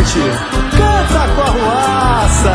gente, canta com a Ruaça.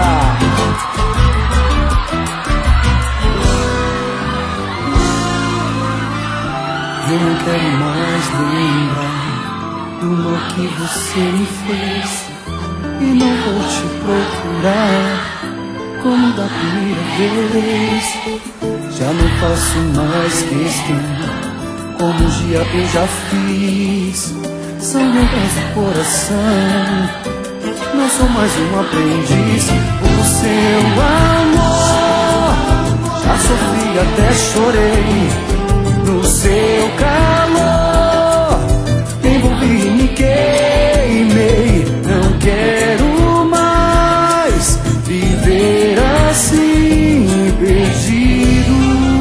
Eu não quero mais lembrar do mal que você me fez, e não vou te procurar como da primeira vez. Já não faço mais questão, como um dia eu já fiz. São lembranças do coração, não sou mais um aprendiz. O seu amor, já sofri até chorei. No seu calor, envolvi e me queimei. Não quero mais viver assim, perdido.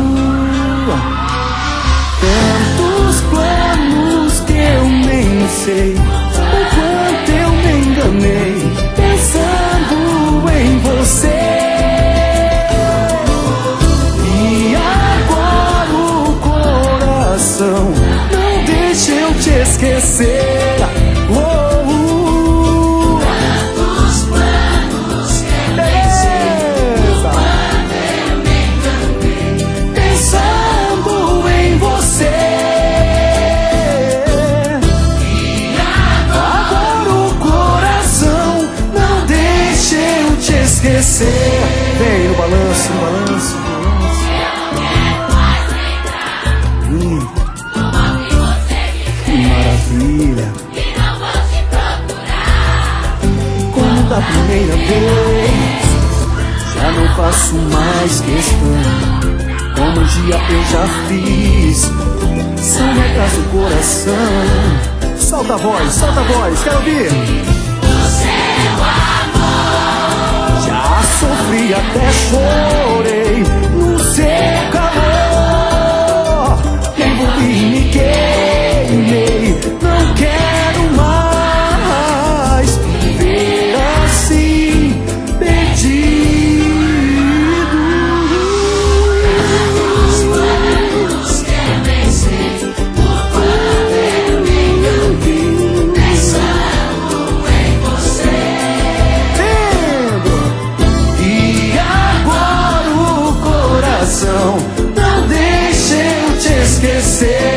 Tantos planos que eu nem sei o quanto eu me enganei, pensando em você. Não deixe eu te esquecer. Tantos planos que eu nem sei quando eu me enganei, pensando em você. E agora o coração não deixe eu te esquecer. Vem no balanço, no balanço. Maravilha, e não vou te procurar como da primeira vez. Já não faço mais questão, como um dia eu já fiz. São regras do coração. Solta a voz, quero ouvir. o seu amor. Já sofri até chorei no seu calor. Envolvi e me queimei. Não quero mais viver assim, perdido. Tantos planos que eu nem sei por quando eu me enganei, pensando em você. E agora o coração não deixa eu te esquecer.